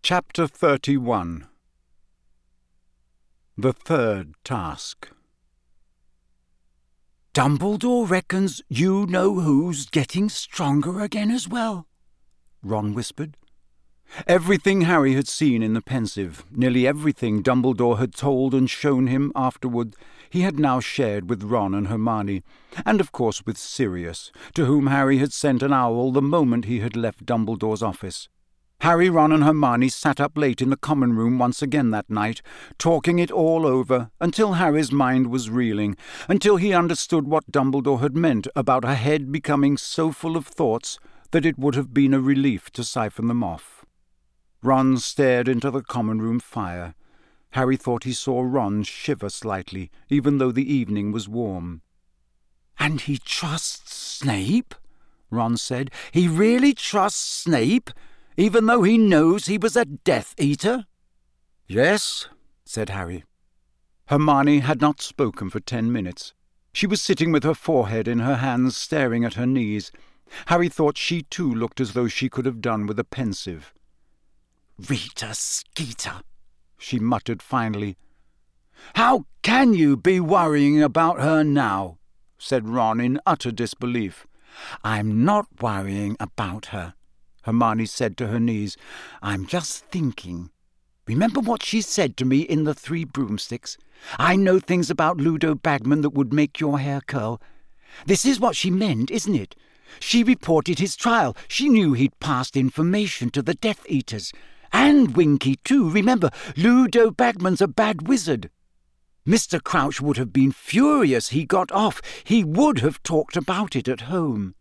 Chapter 31. The Third Task. "Dumbledore reckons you-know-who's getting stronger again as well," Ron whispered. Everything Harry had seen in the Pensieve, nearly everything Dumbledore had told and shown him afterward, he had now shared with Ron and Hermione, and of course with Sirius, to whom Harry had sent an owl the moment he had left Dumbledore's office. Harry, Ron and Hermione sat up late in the common room once again that night, talking it all over, until Harry's mind was reeling, until he understood what Dumbledore had meant about a head becoming so full of thoughts that it would have been a relief to siphon them off. Ron stared into the common room fire. Harry thought he saw Ron shiver slightly, even though the evening was warm. "And he trusts Snape?" Ron said. "He really trusts Snape? Even though he knows he was a Death Eater?" "Yes," said Harry. Hermione had not spoken for 10 minutes. She was sitting with her forehead in her hands, staring at her knees. Harry thought she too looked as though she could have done with a Pensieve. "Rita Skeeter," she muttered finally. "How can you be worrying about her now?" said Ron in utter disbelief. "I'm not worrying about her," Hermione said to her knees. "I'm just thinking. Remember what she said to me in the Three Broomsticks? I know things about Ludo Bagman that would make your hair curl. This is what she meant, isn't it? She reported his trial. She knew he'd passed information to the Death Eaters. And Winky, too. Remember, Ludo Bagman's a bad wizard. Mr. Crouch would have been furious he got off. He would have talked about it at home."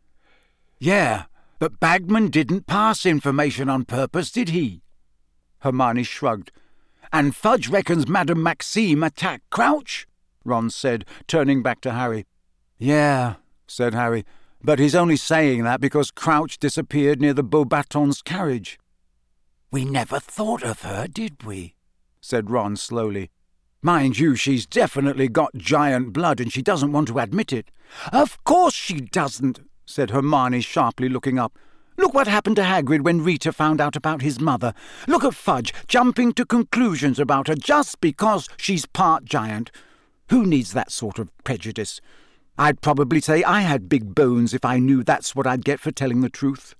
"Yeah, but Bagman didn't pass information on purpose, did he?" Hermione shrugged. "And Fudge reckons Madame Maxime attacked Crouch," Ron said, turning back to Harry. "Yeah," said Harry, "but he's only saying that because Crouch disappeared near the Beauxbatons carriage." "We never thought of her, did we?" said Ron slowly. "Mind you, she's definitely got giant blood and she doesn't want to admit it." "Of course she doesn't," said Hermione, sharply looking up. "Look what happened to Hagrid when Rita found out about his mother. Look at Fudge jumping to conclusions about her just because she's part giant. Who needs that sort of prejudice? I'd probably say I had big bones if I knew that's what I'd get for telling the truth."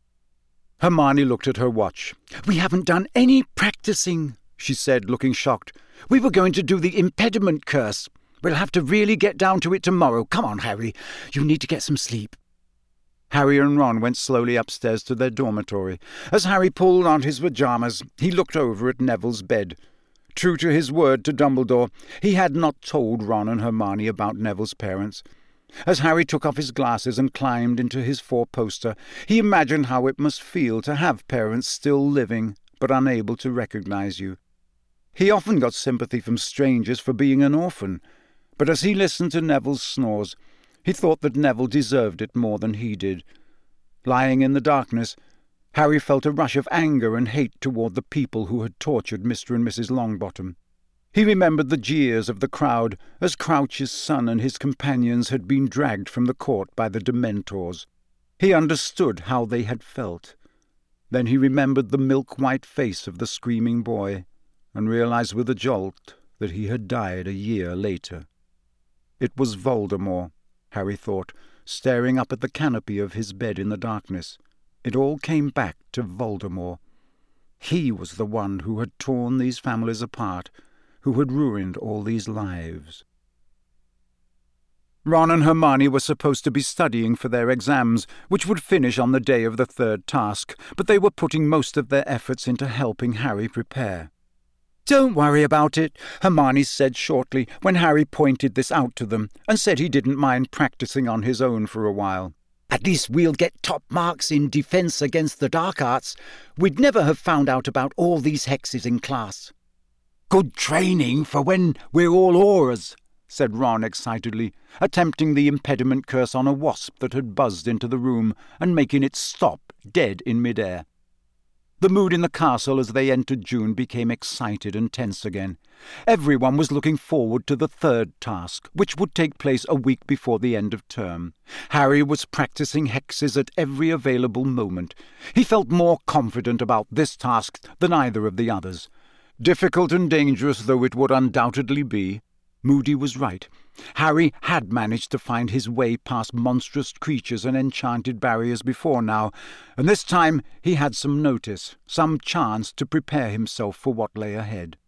Hermione looked at her watch. "We haven't done any practicing," she said, looking shocked. "We were going to do the impediment curse. We'll have to really get down to it tomorrow. Come on, Harry. You need to get some sleep." Harry and Ron went slowly upstairs to their dormitory. As Harry pulled on his pyjamas, he looked over at Neville's bed. True to his word to Dumbledore, he had not told Ron and Hermione about Neville's parents. As Harry took off his glasses and climbed into his four-poster, he imagined how it must feel to have parents still living, but unable to recognize you. He often got sympathy from strangers for being an orphan, but as he listened to Neville's snores, he thought that Neville deserved it more than he did. Lying in the darkness, Harry felt a rush of anger and hate toward the people who had tortured Mr. and Mrs. Longbottom. He remembered the jeers of the crowd as Crouch's son and his companions had been dragged from the court by the Dementors. He understood how they had felt. Then he remembered the milk-white face of the screaming boy, and realized with a jolt that he had died a year later. It was Voldemort, Harry thought, staring up at the canopy of his bed in the darkness. It all came back to Voldemort. He was the one who had torn these families apart, who had ruined all these lives. Ron and Hermione were supposed to be studying for their exams, which would finish on the day of the third task, but they were putting most of their efforts into helping Harry prepare. "Don't worry about it," Hermione said shortly when Harry pointed this out to them and said he didn't mind practicing on his own for a while. "At least we'll get top marks in defense against the dark arts. We'd never have found out about all these hexes in class." "Good training for when we're all Aurors," said Ron excitedly, attempting the impediment curse on a wasp that had buzzed into the room and making it stop dead in mid-air. The mood in the castle as they entered June became excited and tense again. Everyone was looking forward to the third task, which would take place a week before the end of term. Harry was practicing hexes at every available moment. He felt more confident about this task than either of the others. Difficult and dangerous though it would undoubtedly be, Moody was right. Harry had managed to find his way past monstrous creatures and enchanted barriers before now, and this time he had some notice, some chance to prepare himself for what lay ahead.